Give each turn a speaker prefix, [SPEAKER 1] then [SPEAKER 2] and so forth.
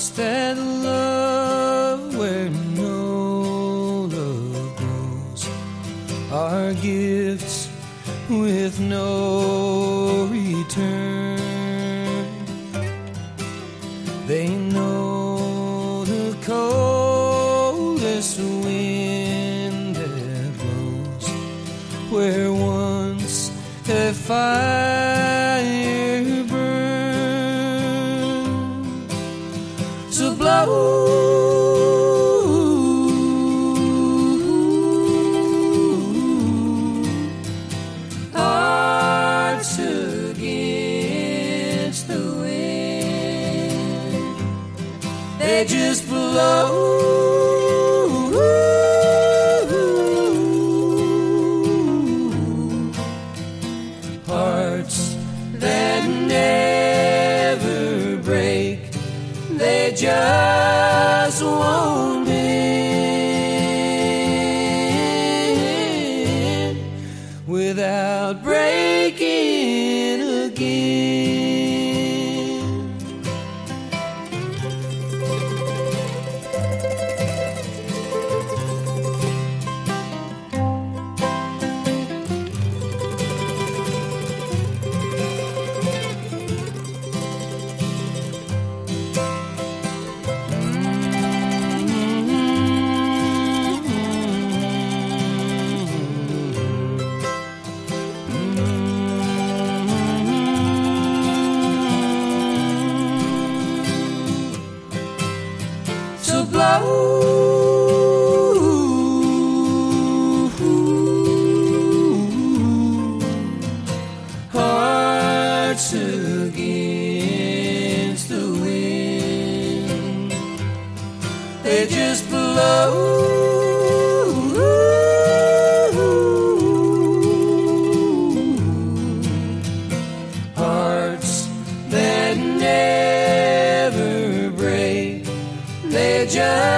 [SPEAKER 1] Hearts that love where no love goes are gifts with no return. They know the coldest wind that blows where once a fire burned. So blow hearts against the wind. They just blow. Hearts that never break, they just won't end without breaking again. So blow hearts against the wind. They just blow. Hearts that never break, they just